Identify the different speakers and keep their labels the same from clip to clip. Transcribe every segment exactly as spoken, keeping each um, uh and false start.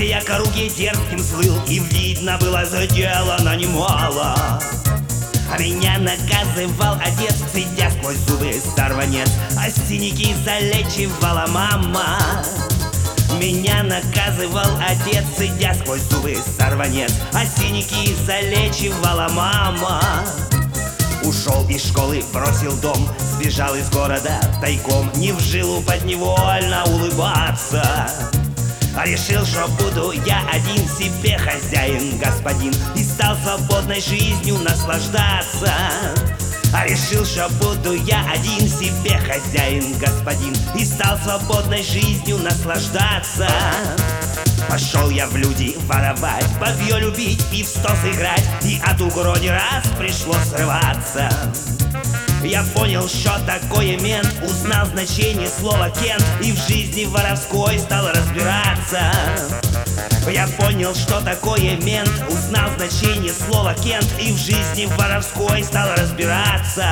Speaker 1: я к руке дерзким слыл, и видно было заделано немало. А меня наказывал отец, цедя сквозь зубы сорванец, а синяки залечивала мама. Меня наказывал отец, цедя сквозь зубы сорванец, а синяки залечивала мама. Ушел из школы, бросил дом, сбежал из города тайком, не в жилу подневольно улыбаться. А решил, что буду я один себе хозяин, господин, и стал свободной жизнью наслаждаться. А решил, что буду я один себе хозяин, господин, и стал свободной жизнью наслаждаться. Пошел я в люди воровать, бабье любить и в сто сыграть, и от угрони раз пришлось срываться. Я понял, что такое мент, узнал значение слова «кент», и в жизни воровской стал разбираться. Я понял, что такое мент, узнал значение слова «кент», и в жизни воровской стал разбираться.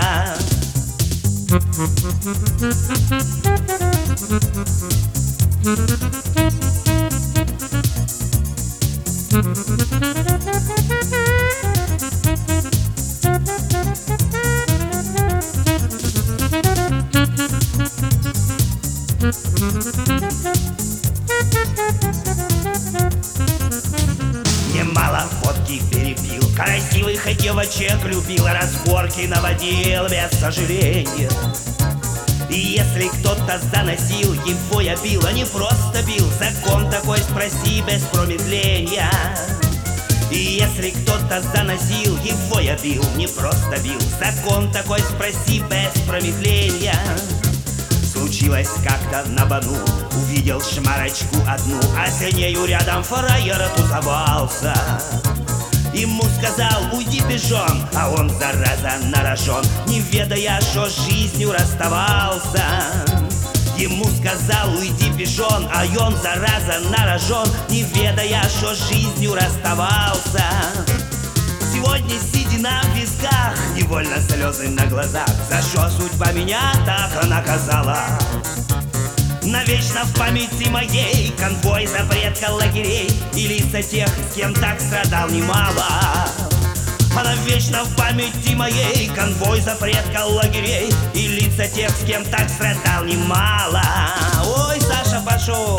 Speaker 1: Немало водки перепил, красивых девочек любил, разборки наводил без сожаления. И если кто-то заносил, его я бил, а не просто бил. Закон такой, спроси без промедления. И если кто-то заносил, его я бил, не просто бил. Закон такой, спроси без промедления. Случилось как-то на Бону, увидел шмарочку одну, а с нею рядом фраер тусовался. Ему сказал: уйди пижон, а он, зараза, нарожен, не ведая, что с жизнью расставался. Ему сказал: уйди пижон, а он, зараза, нарожен, не ведая, что с жизнью расставался. Сегодня седина в висках, невольно слезы на глазах, за что судьба меня так наказала. Навечно в памяти моей конвой запретка лагерей и лица тех, с кем так страдал немало. А навечно в памяти моей конвой запретка лагерей и лица тех, с кем так страдал немало. Ой, Саша пошел.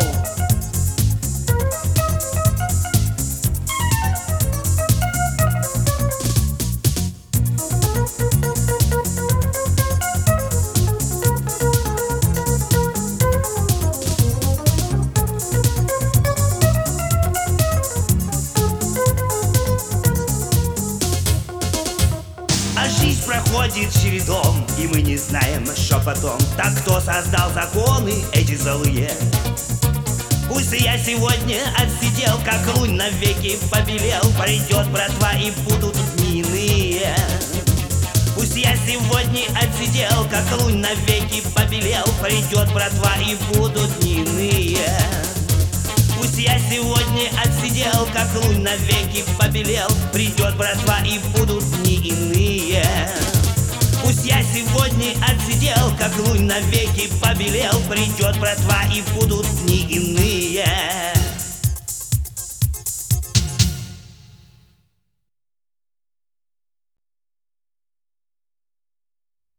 Speaker 1: А жизнь проходит чередом, и мы не знаем, что потом. Так кто создал законы эти злые? Пусть я сегодня отсидел, как лунь навеки побелел, придет братва и будут дни иные. Пусть я сегодня отсидел, как лунь навеки побелел, придет братва и будут дни иные. Пусть я сегодня отсидел, как лунь навеки побелел, придет братва и будут дни иные. Пусть я сегодня отсидел, как лунь навеки побелел, придет братва и будут дни иные.